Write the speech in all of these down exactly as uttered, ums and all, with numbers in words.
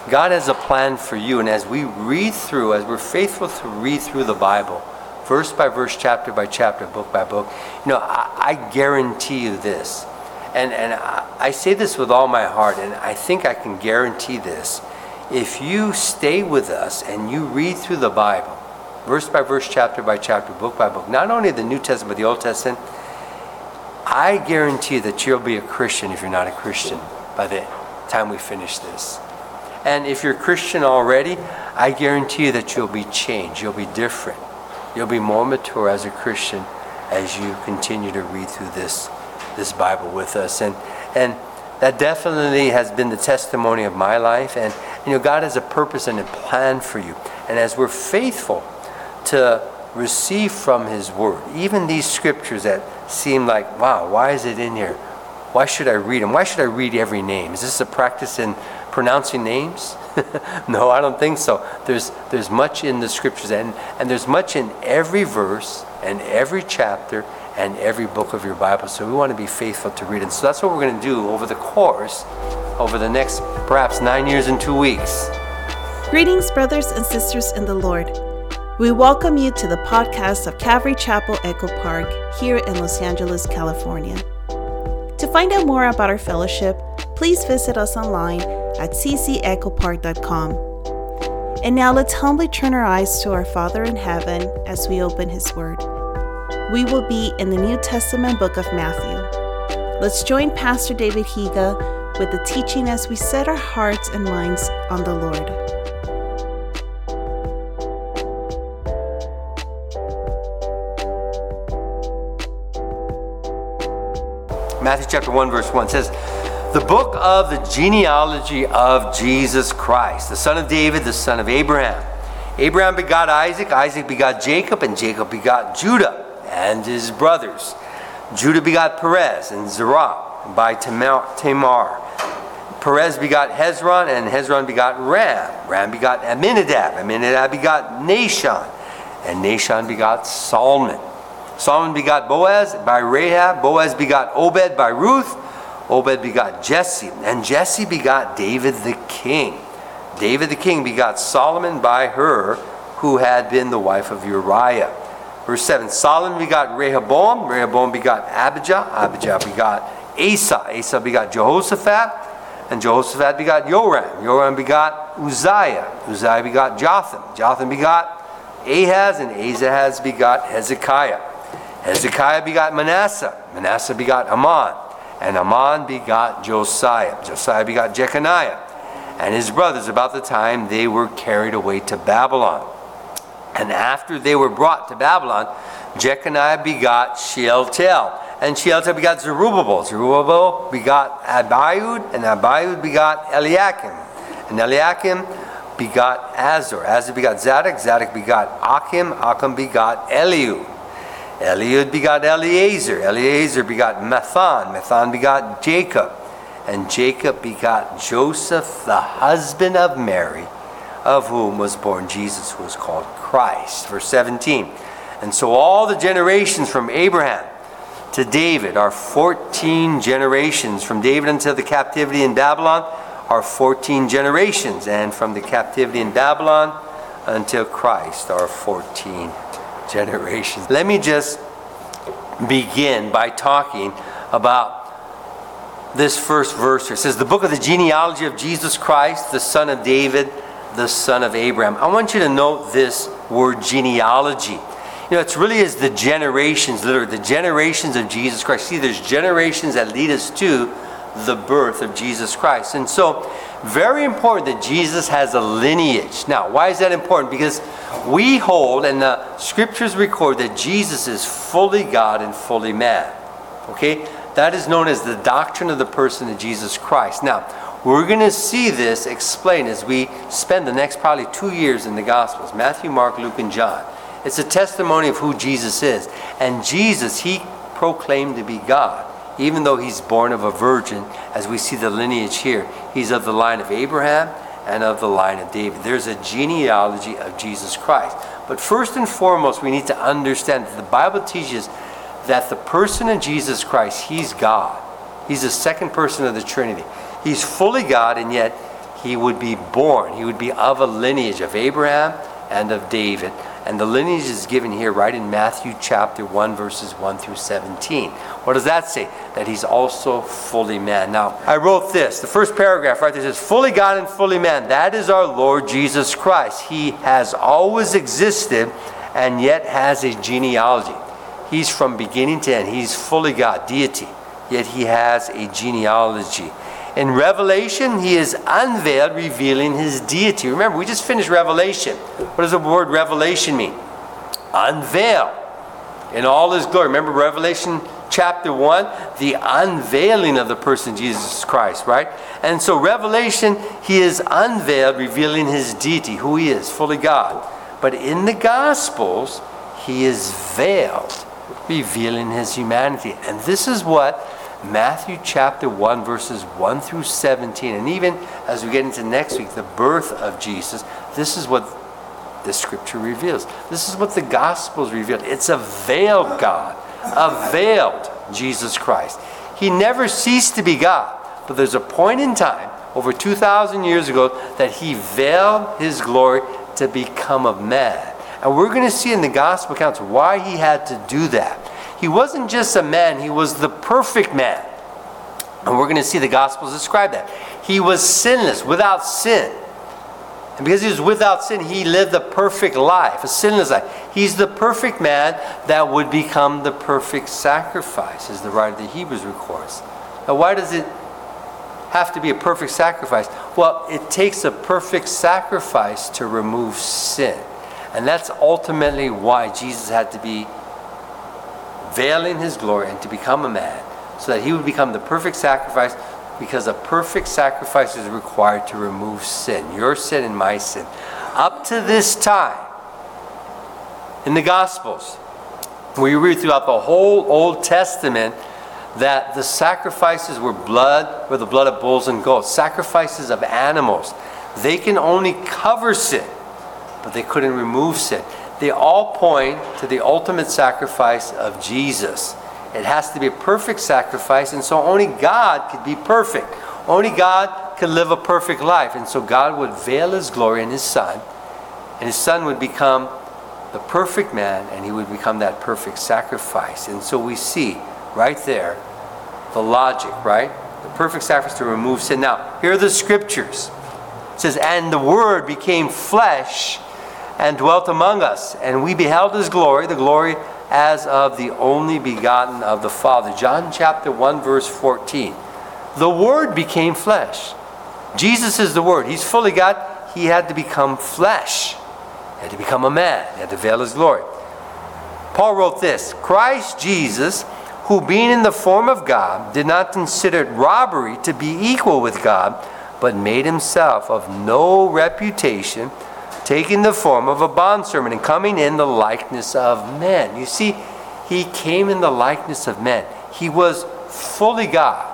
God has a plan for you, and as we read through, as we're faithful to read through the Bible, verse by verse, chapter by chapter, book by book, you know, I, I guarantee you this, and, and I, I say this with all my heart, and I think I can guarantee this. If you stay with us and you read through the Bible, verse by verse, chapter by chapter, book by book, not only the New Testament, but the Old Testament, I guarantee that you'll be a Christian if you're not a Christian by the time we finish this. And if you're a Christian already, I guarantee you that you'll be changed. You'll be different. You'll be more mature as a Christian as you continue to read through this this Bible with us. And and that definitely has been the testimony of my life. And you know, God has a purpose and a plan for you. And as we're faithful to receive from His Word, even these scriptures that seem like, wow, why is it in here? Why should I read them? Why should I read every name? Is this a practice in pronouncing names? No, I don't think so. There's there's much in the scriptures, and, and there's much in every verse and every chapter and every book of your Bible. So we want to be faithful to read it. So that's what we're going to do over the course, over the next perhaps nine years and two weeks. Greetings, brothers and sisters in the Lord. We welcome you to the podcast of Calvary Chapel Echo Park here in Los Angeles, California. To find out more about our fellowship, please visit us online at c c echo park dot com. And now let's humbly turn our eyes to our Father in heaven as we open His Word. We will be in the New Testament book of Matthew. Let's join Pastor David Higa with the teaching as we set our hearts and minds on the Lord. Matthew chapter one, verse one says, the book of the genealogy of Jesus Christ, the son of David, the son of Abraham. Abraham begot Isaac, Isaac begot Jacob, and Jacob begot Judah and his brothers. Judah begot Perez and Zerah by Tamar. Perez begot Hezron, and Hezron begot Ram. Ram begot Amminadab. Amminadab begot Nahshon, and Nahshon begot Solomon. Solomon begot Boaz by Rahab. Boaz begot Obed by Ruth. Obed begot Jesse, and Jesse begot David the king. David the king begot Solomon by her, who had been the wife of Uriah. Verse seven, Solomon begot Rehoboam. Rehoboam begot Abijah. Abijah begot Asa. Asa begot Jehoshaphat. And Jehoshaphat begot Joram. Joram begot Uzziah. Uzziah begot Jotham. Jotham begot Ahaz. And Ahaz begot Hezekiah. Hezekiah begot Manasseh. Manasseh begot Amon. And Amon begot Josiah. Josiah begot Jeconiah and his brothers about the time they were carried away to Babylon. And after they were brought to Babylon, Jeconiah begot Shealtiel. And Shealtiel begot Zerubbabel. Zerubbabel begot Abiud. And Abiud begot Eliakim. And Eliakim begot Azor. Azor begot Zadok. Zadok begot Achim. Achim begot Eliud. Eliud begot Eleazar. Eleazar begot Mathan. Mathan begot Jacob. And Jacob begot Joseph, the husband of Mary, of whom was born Jesus, who was called Christ. Verse seventeen. And so all the generations from Abraham to David are fourteen generations. From David until the captivity in Babylon are fourteen generations. And from the captivity in Babylon until Christ are fourteen generations. Let me just begin by talking about this first verse here. It says, the book of the genealogy of Jesus Christ, the son of David, the son of Abraham. I want you to note this word genealogy. You know, it's really is the generations, literally the generations of Jesus Christ. See, there's generations that lead us to the birth of Jesus Christ. And so, very important that Jesus has a lineage. Now, why is that important? Because we hold, and the scriptures record, that Jesus is fully God and fully man. Okay? That is known as the doctrine of the person of Jesus Christ. Now, we're going to see this explained as we spend the next probably two years in the Gospels. Matthew, Mark, Luke, and John. It's a testimony of who Jesus is. And Jesus, he proclaimed to be God. Even though he's born of a virgin, as we see the lineage here, he's of the line of Abraham and of the line of David. There's a genealogy of Jesus Christ. But first and foremost, we need to understand that the Bible teaches that the person of Jesus Christ, he's God. He's the second person of the Trinity. He's fully God, and yet he would be born. He would be of a lineage of Abraham and of David. And the lineage is given here right in Matthew chapter one, verses one through seventeen. What does that say? That he's also fully man. Now, I wrote this. The first paragraph right there says, fully God and fully man. That is our Lord Jesus Christ. He has always existed and yet has a genealogy. He's from beginning to end. He's fully God, deity. Yet he has a genealogy. In Revelation, he is unveiled, revealing his deity. Remember, we just finished Revelation. What does the word revelation mean? Unveil in all his glory. Remember Revelation chapter one? The unveiling of the person Jesus Christ, right? And so Revelation, he is unveiled, revealing his deity, who he is, fully God. But in the Gospels, he is veiled, revealing his humanity. And this is what Matthew chapter one, verses one through seventeen, and even as we get into next week, the birth of Jesus, this is what the scripture reveals. This is what the Gospels reveal. It's a veiled God, a veiled Jesus Christ. He never ceased to be God, but there's a point in time, over two thousand years ago, that he veiled his glory to become a man. And we're going to see in the Gospel accounts why he had to do that. He wasn't just a man, he was the perfect man. And we're going to see the Gospels describe that. He was sinless, without sin. And because he was without sin, he lived a perfect life, a sinless life. He's the perfect man that would become the perfect sacrifice, as the writer of the Hebrews records. Now, why does it have to be a perfect sacrifice? Well, it takes a perfect sacrifice to remove sin. And that's ultimately why Jesus had to be veiling his glory and to become a man, so that he would become the perfect sacrifice, because a perfect sacrifice is required to remove sin, your sin and my sin. Up to this time, in the Gospels, we read throughout the whole Old Testament that the sacrifices were blood, were the blood of bulls and goats, sacrifices of animals. They can only cover sin, but they couldn't remove sin. They all point to the ultimate sacrifice of Jesus. It has to be a perfect sacrifice, and so only God could be perfect. Only God could live a perfect life. And so God would veil his glory in his Son, and his Son would become the perfect man, and he would become that perfect sacrifice. And so we see right there the logic, right? The perfect sacrifice to remove sin. Now, here are the scriptures. It says, and the Word became flesh and dwelt among us, and we beheld his glory, the glory as of the only begotten of the Father. John chapter one, verse fourteen. The Word became flesh. Jesus is the Word. He's fully God. He had to become flesh. He had to become a man. He had to veil his glory. Paul wrote this, Christ Jesus, who being in the form of God, did not consider it robbery to be equal with God, but made himself of no reputation, taking the form of a bondservant and coming in the likeness of men. You see, he came in the likeness of men. He was fully God,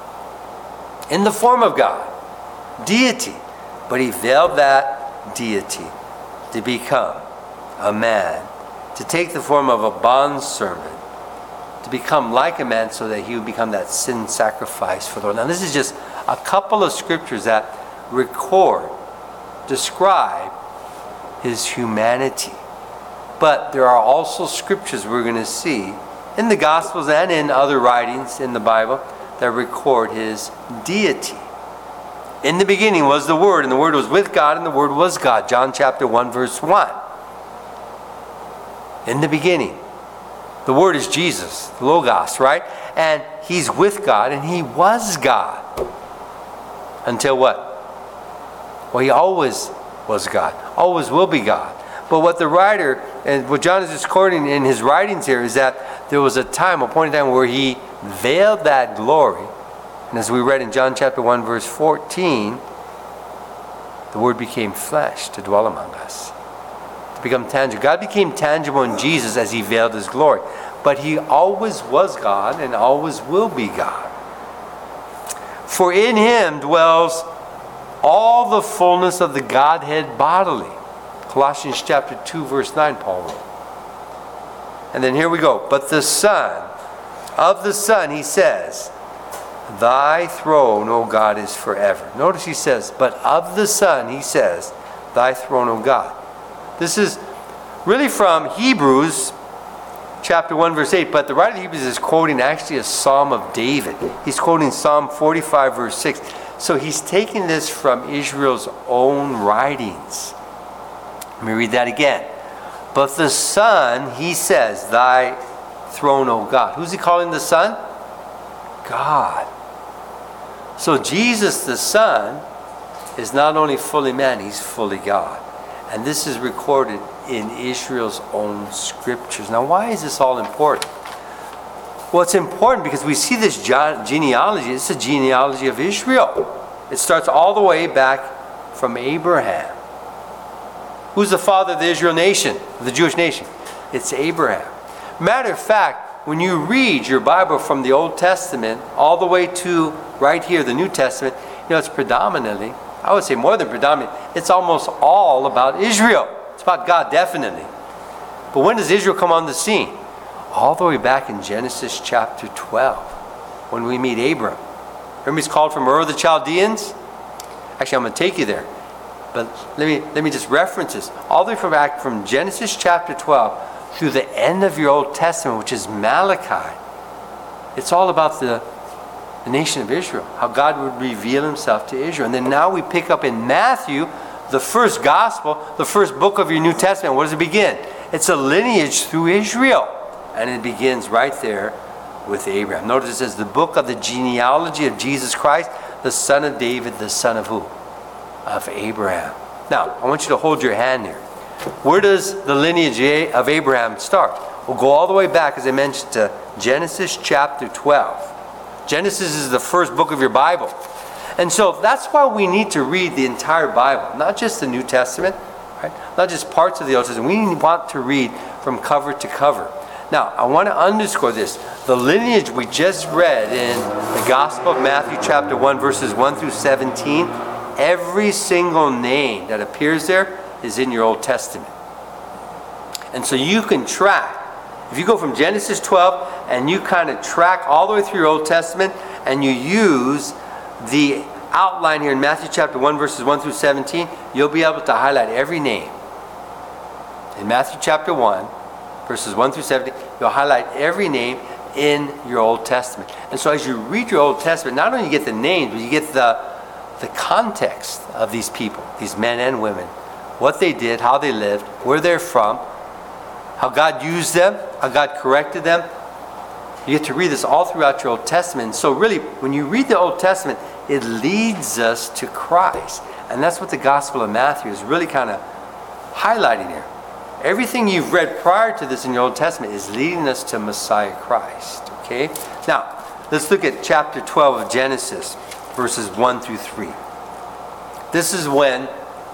in the form of God, deity. But he veiled that deity to become a man, to take the form of a bondservant, to become like a man so that he would become that sin sacrifice for the Lord. Now, this is just a couple of scriptures that record, describe his humanity. But there are also scriptures we're going to see in the Gospels and in other writings in the Bible that record his deity. In the beginning was the Word, and the Word was with God, and the Word was God. John chapter one, verse one. In the beginning. The Word is Jesus, the Logos, right? And he's with God, and he was God. Until what? Well, he always was God, always will be God. But what the writer, and what John is recording in his writings here, is that there was a time, a point in time where he veiled that glory. And as we read in John chapter one, verse fourteen, the Word became flesh to dwell among us, to become tangible. God became tangible in Jesus as he veiled his glory. But he always was God and always will be God. For in him dwells all the fullness of the Godhead bodily. Colossians chapter two, verse nine, Paul wrote. And then here we go. But the Son, of the Son, he says, Thy throne, O God, is forever. Notice he says, but of the Son, he says, thy throne, O God. This is really from Hebrews chapter one, verse eight, but the writer of Hebrews is quoting actually a Psalm of David. He's quoting Psalm forty-five, verse six. So he's taking this from Israel's own writings. Let me read that again. But the Son, he says, thy throne, O God. Who's he calling the Son? God. So Jesus the Son is not only fully man, he's fully God. And this is recorded in Israel's own scriptures. Now, why is this all important? Well, it's important because we see this genealogy. It's a genealogy of Israel. It starts all the way back from Abraham. Who's the father of the Israel nation, the Jewish nation? It's Abraham. Matter of fact, when you read your Bible from the Old Testament all the way to right here, the New Testament, you know, it's predominantly, I would say more than predominantly, it's almost all about Israel. It's about God, definitely. But when does Israel come on the scene? All the way back in Genesis chapter twelve, when we meet Abram. Remember he's called from Ur of the Chaldeans? Actually, I'm going to take you there. But let me, let me just reference this. All the way from back from Genesis chapter twelve through the end of your Old Testament, which is Malachi. It's all about the, the nation of Israel, how God would reveal himself to Israel. And then now we pick up in Matthew, the first gospel, the first book of your New Testament. What does it begin? It's a lineage through Israel. And it begins right there with Abraham. Notice it says the book of the genealogy of Jesus Christ, the son of David, the son of who? Of Abraham. Now, I want you to hold your hand here. Where does the lineage of Abraham start? We'll go all the way back, as I mentioned, to Genesis chapter twelve. Genesis is the first book of your Bible. And so that's why we need to read the entire Bible, not just the New Testament, right? Not just parts of the Old Testament. We want to read from cover to cover. Now, I want to underscore this. The lineage we just read in the Gospel of Matthew chapter one, verses one through seventeen, every single name that appears there is in your Old Testament. And so you can track. If you go from Genesis twelve and you kind of track all the way through your Old Testament and you use the outline here in Matthew chapter one, verses one through seventeen, you'll be able to highlight every name. In Matthew chapter one, verses one through seventeen, you'll highlight every name in your Old Testament. And so as you read your Old Testament, not only you get the names, but you get the, the context of these people, these men and women, what they did, how they lived, where they're from, how God used them, how God corrected them. You get to read this all throughout your Old Testament. So really, when you read the Old Testament, it leads us to Christ. And that's what the Gospel of Matthew is really kind of highlighting here. Everything you've read prior to this in your Old Testament is leading us to Messiah Christ. Okay? Now, let's look at chapter twelve of Genesis, verses one through three. This is when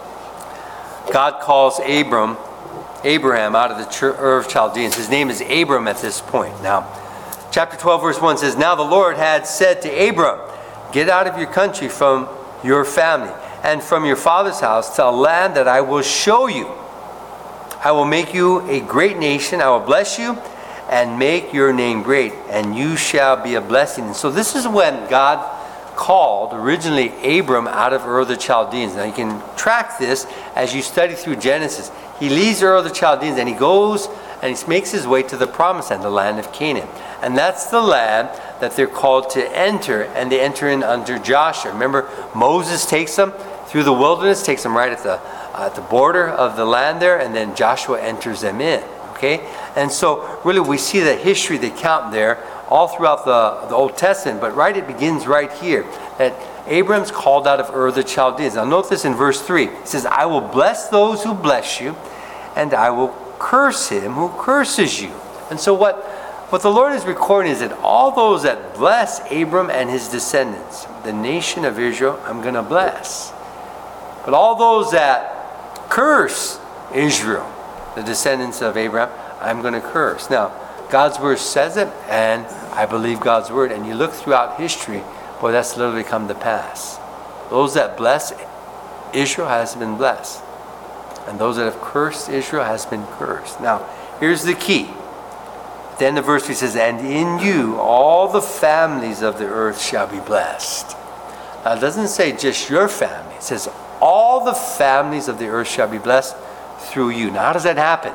God calls Abram, Abraham out of the Ur of Chaldeans. His name is Abram at this point. Now, chapter twelve, verse one says, Now the Lord had said to Abram, Get out of your country, from your family, and from your father's house, to a land that I will show you. I will make you a great nation. I will bless you and make your name great, and you shall be a blessing. And so this is when God called originally Abram out of Ur of the Chaldeans. Now you can track this as you study through Genesis. He leaves Ur of the Chaldeans and he goes and he makes his way to the promised land, the land of Canaan. And that's the land that they're called to enter, and they enter in under Joshua. Remember, Moses takes them through the wilderness, takes them right at the uh, at the border of the land there, and then Joshua enters them in. Okay? And so really we see the history, the account there all throughout the, the Old Testament, but right, it begins right here, that Abram's called out of Ur of the Chaldeans. Now note this in verse three. It says, I will bless those who bless you, and I will curse him who curses you. And so what, what the Lord is recording is that all those that bless Abram and his descendants, the nation of Israel, I'm going to bless. But all those that curse Israel, the descendants of Abraham, I'm going to curse. Now, God's word says it, and I believe God's word. And you look throughout history, boy, that's literally come to pass. Those that bless Israel has been blessed, and those that have cursed Israel has been cursed. Now, here's the key. Then the verse three says, and in you all the families of the earth shall be blessed. Now it doesn't say just your family. It says all the families of the earth shall be blessed through you. Now how does that happen?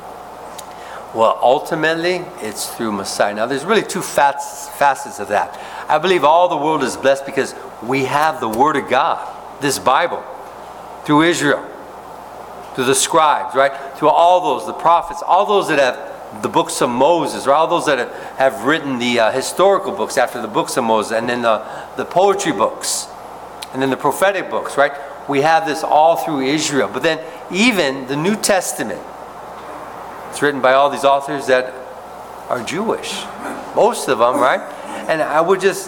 Well, ultimately, it's through Messiah. Now there's really two facets, facets of that. I believe all the world is blessed because we have the Word of God, this Bible, through Israel, through the scribes, right? Through all those, the prophets, all those that have the books of Moses, or all those that have written the uh, historical books after the books of Moses, and then the, the poetry books, and then the prophetic books, right? We have this all through Israel. But then even the New Testament, it's written by all these authors that are Jewish. Most of them, right? And I would just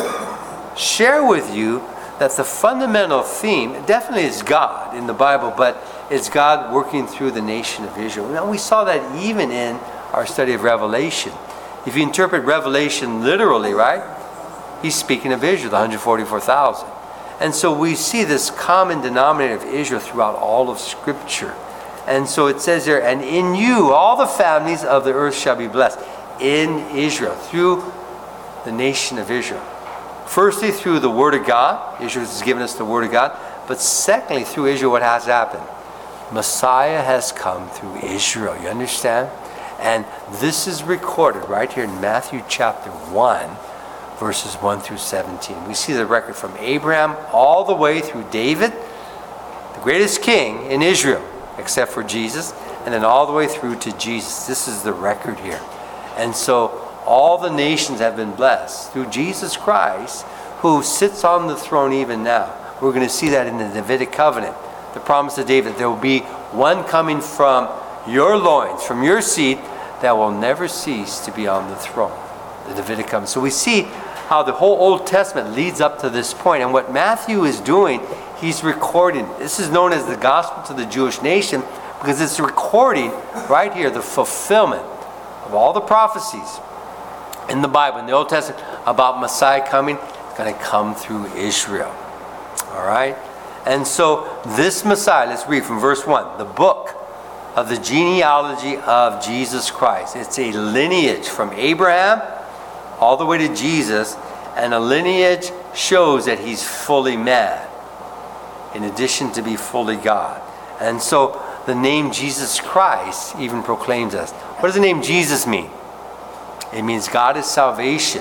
share with you that the fundamental theme definitely is God in the Bible, but it's God working through the nation of Israel. Now we saw that even in our study of Revelation. If you interpret Revelation literally, right? He's speaking of Israel, the one hundred forty-four thousand. And so we see this common denominator of Israel throughout all of Scripture. And so it says there, and in you all the families of the earth shall be blessed. In Israel, through the nation of Israel. Firstly, through the Word of God. Israel has given us the Word of God. But secondly, through Israel, what has happened? Messiah has come through Israel. You understand? And this is recorded right here in Matthew chapter one, verses one through seventeen. We see the record from Abraham all the way through David, the greatest king in Israel, except for Jesus, and then all the way through to Jesus. This is the record here. And so all the nations have been blessed through Jesus Christ, who sits on the throne even now. We're going to see that in the Davidic covenant. The promise of David, there will be one coming from your loins, from your seed, that will never cease to be on the throne. The Davidic covenant. So we see how the whole Old Testament leads up to this point. And what Matthew is doing, he's recording. This is known as the gospel to the Jewish nation because it's recording right here the fulfillment of all the prophecies in the Bible, in the Old Testament, about Messiah coming. It's going to come through Israel. All right? And so this Messiah, let's read from verse one, the book of the genealogy of Jesus Christ. It's a lineage from Abraham all the way to Jesus, and a lineage shows that he's fully man, in addition to be fully God. And so the name Jesus Christ even proclaims us. What does the name Jesus mean? It means God is salvation.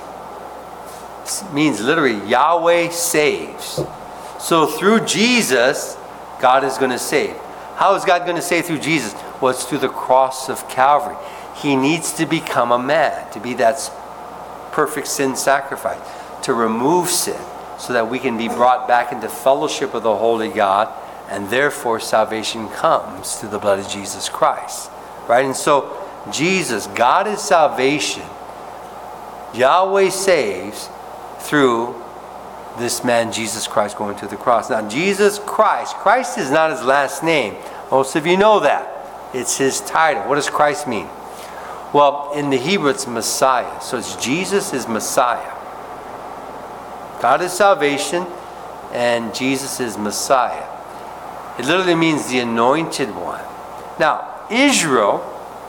It means literally Yahweh saves. So through Jesus, God is going to save. How is God going to save through Jesus? Well, it's through the cross of Calvary. He needs to become a man, to be that perfect sin sacrifice, to remove sin, so that we can be brought back into fellowship with the Holy God, and therefore salvation comes through the blood of Jesus Christ. Right? And so Jesus, God is salvation. Yahweh saves through this man Jesus Christ going to the cross. Now Jesus Christ, Christ is not his last name. Most of you know that. It's his title. What does Christ mean? Well, in the Hebrew it's Messiah. So it's Jesus is Messiah. God is salvation and Jesus is Messiah. It literally means the anointed one. Now, Israel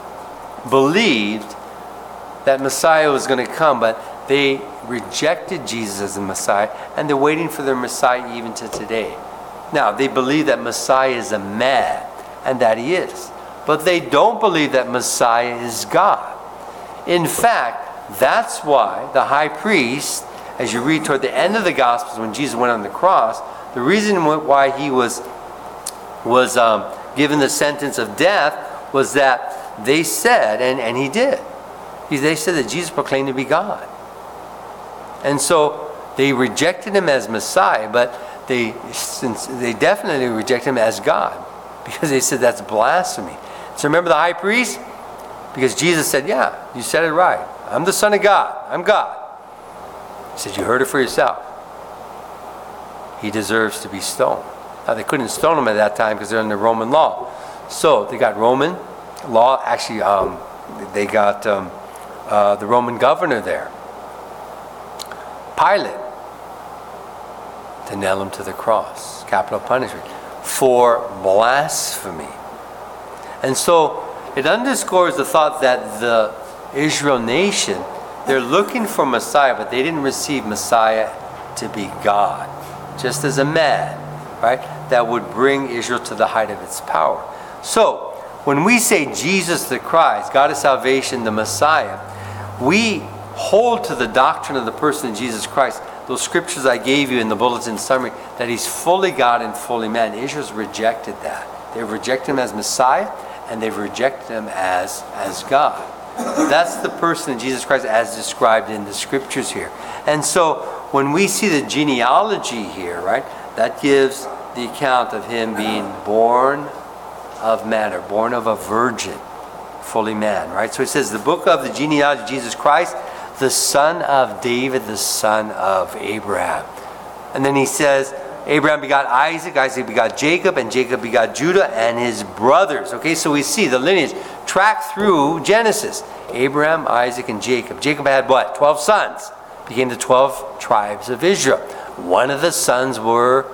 believed that Messiah was going to come, but they rejected Jesus as the Messiah, and they're waiting for their Messiah even to today. Now, they believe that Messiah is a man, and that he is. But they don't believe that Messiah is God. In fact, that's why the high priest, as you read toward the end of the Gospels when Jesus went on the cross, the reason why he was, was um, given the sentence of death was that they said, and, and he did, they said that Jesus proclaimed to be God. And so they rejected him as Messiah, but they since they definitely rejected him as God, because they said that's blasphemy. So remember the high priest? Because Jesus said, yeah, you said it right. I'm the Son of God. I'm God. He said, you heard it for yourself. He deserves to be stoned. Now they couldn't stone him at that time because they're under Roman law. So they got Roman law. Actually, um, they got um, uh, the Roman governor there, Pilate, to nail him to the cross, capital punishment, for blasphemy. And so it underscores the thought that the Israel nation, they're looking for Messiah, but they didn't receive Messiah to be God, just as a man, right, that would bring Israel to the height of its power. So, when we say Jesus the Christ, God of salvation, the Messiah, we hold to the doctrine of the person of Jesus Christ, those scriptures I gave you in the bulletin summary, that he's fully God and fully man. Israel's rejected that. They've rejected him as Messiah, and they've rejected him as, as God. That's the person of Jesus Christ as described in the scriptures here. And so when we see the genealogy here, right, that gives the account of him being born of man, or born of a virgin, fully man, right? So it says the book of the genealogy of Jesus Christ, the son of David, the son of Abraham. And then he says, Abraham begot Isaac, Isaac begot Jacob, and Jacob begot Judah and his brothers. Okay, so we see the lineage track through Genesis. Abraham, Isaac, and Jacob. Jacob had what? Twelve sons. Became the twelve tribes of Israel. One of the sons were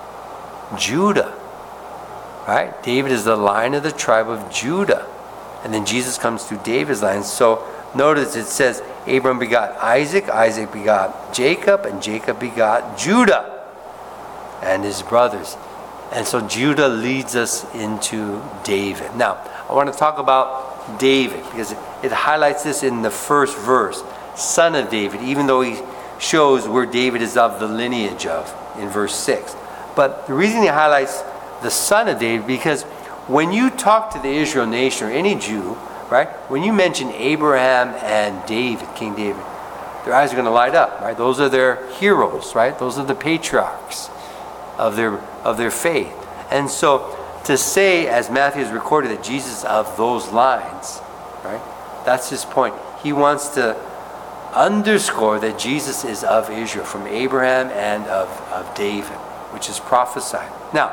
Judah. Right? David is the line of the tribe of Judah. And then Jesus comes through David's line. So notice it says, Abraham begot Isaac, Isaac begot Jacob, and Jacob begot Judah and his brothers. And so Judah leads us into David. Now, I want to talk about David because it, it highlights this in the first verse. Son of David, even though he shows where David is of the lineage of in verse six. But the reason he highlights the son of David, because when you talk to the Israel nation or any Jew, right, when you mention Abraham and David, King David, their eyes are going to light up, right? Those are their heroes, right? Those are the patriarchs of their of their faith. And so to say, as Matthew has recorded, that Jesus is of those lines, right? That's his point. He wants to underscore that Jesus is of Israel, from Abraham and of, of David, which is prophesied. Now,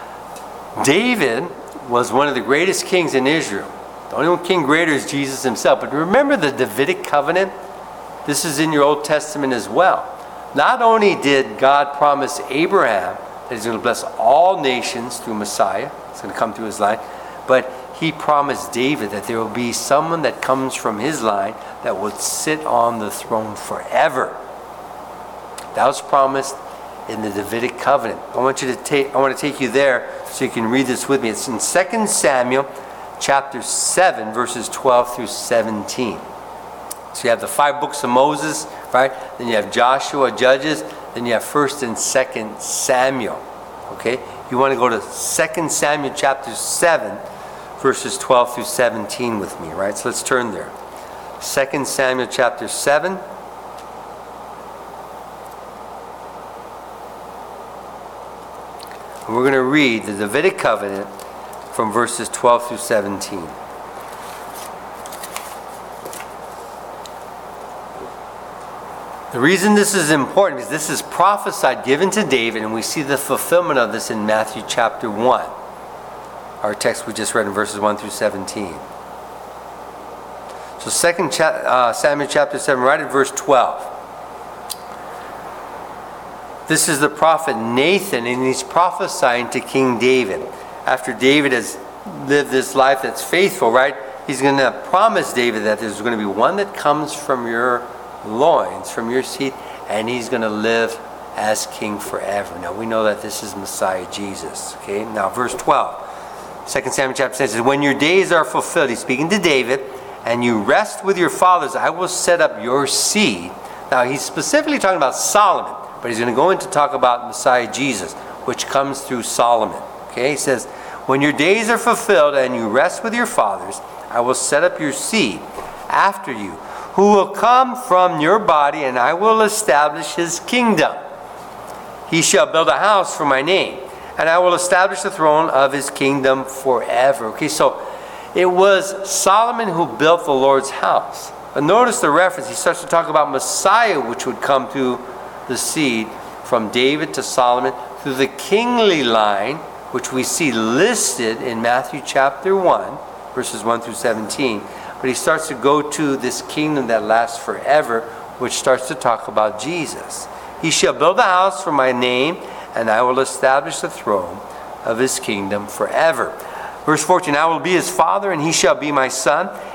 David was one of the greatest kings in Israel. The only one king greater is Jesus himself. But remember the Davidic covenant? This is in your Old Testament as well. Not only did God promise Abraham that he's going to bless all nations through Messiah, it's going to come through his line, but he promised David that there will be someone that comes from his line that will sit on the throne forever. That was promised in the Davidic covenant. I want you to take I want to take you there so you can read this with me. It's in Second Samuel chapter seven, verses twelve through seventeen. So you have the five books of Moses, right? Then you have Joshua, Judges, then you have First and Second Samuel. Okay? You want to go to Second Samuel chapter seven, verses twelve through seventeen with me, right? So let's turn there. Second Samuel chapter seven. We're going to read the Davidic covenant from verses twelve through seventeen. The reason this is important is this is prophesied, given to David, and we see the fulfillment of this in Matthew chapter one. Our text we just read in verses one through seventeen. So Second cha- uh, Samuel chapter seven, right at verse twelve. This is the prophet Nathan, and he's prophesying to King David. After David has lived this life that's faithful, right? He's going to promise David that there's going to be one that comes from your loins, from your seed, and he's going to live as king forever. Now, we know that this is Messiah Jesus. Okay, now verse twelve. Second Samuel chapter seven says, when your days are fulfilled, he's speaking to David, and you rest with your fathers, I will set up your seed. Now, he's specifically talking about Solomon. But he's going to go in to talk about Messiah Jesus, which comes through Solomon. Okay, he says, when your days are fulfilled and you rest with your fathers, I will set up your seed after you, who will come from your body, and I will establish his kingdom. He shall build a house for my name, and I will establish the throne of his kingdom forever. Okay, so it was Solomon who built the Lord's house. But notice the reference. He starts to talk about Messiah, which would come through the seed from David to Solomon through the kingly line, which we see listed in Matthew chapter one, verses one through seventeen. But he starts to go to this kingdom that lasts forever, which starts to talk about Jesus. He shall build a house for my name, and I will establish the throne of his kingdom forever. Verse fourteen, I will be his father, and he shall be my son.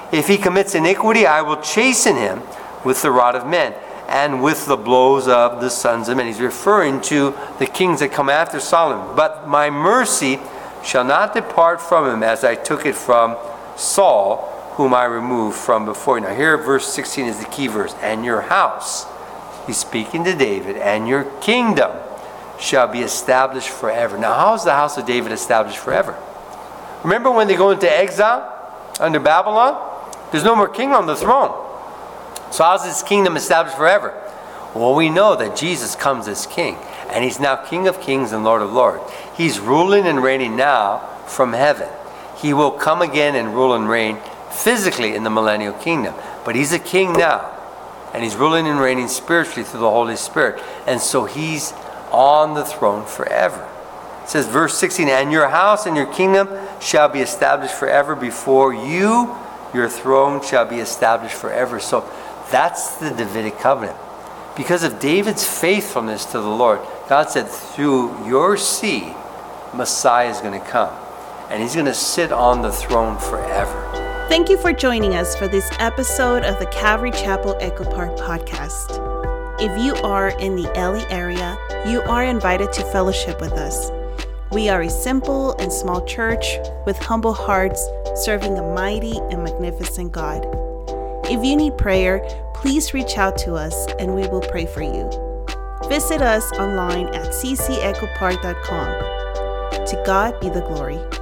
If he commits iniquity, I will chasten him with the rod of men and with the blows of the sons of men. He's referring to the kings that come after Solomon. But my mercy shall not depart from him, as I took it from Saul, whom I removed from before you. Now here, verse sixteen is the key verse. And your house, he's speaking to David, and your kingdom shall be established forever. Now how is the house of David established forever? Remember when they go into exile under Babylon? There's no more king on the throne. So how's this kingdom established forever? Well, we know that Jesus comes as king, and he's now King of kings and Lord of lords. He's ruling and reigning now from heaven. He will come again and rule and reign physically in the millennial kingdom. But he's a king now, and he's ruling and reigning spiritually through the Holy Spirit. And so he's on the throne forever. It says, verse sixteen, and your house and your kingdom shall be established forever before you. Your throne shall be established forever. So that's the Davidic covenant. Because of David's faithfulness to the Lord, God said, through your seed, Messiah is going to come. And he's going to sit on the throne forever. Thank you for joining us for this episode of the Calvary Chapel Echo Park podcast. If you are in the L A area, you are invited to fellowship with us. We are a simple and small church with humble hearts serving a mighty and magnificent God. If you need prayer, please reach out to us and we will pray for you. Visit us online at c c echo park dot com. To God be the glory.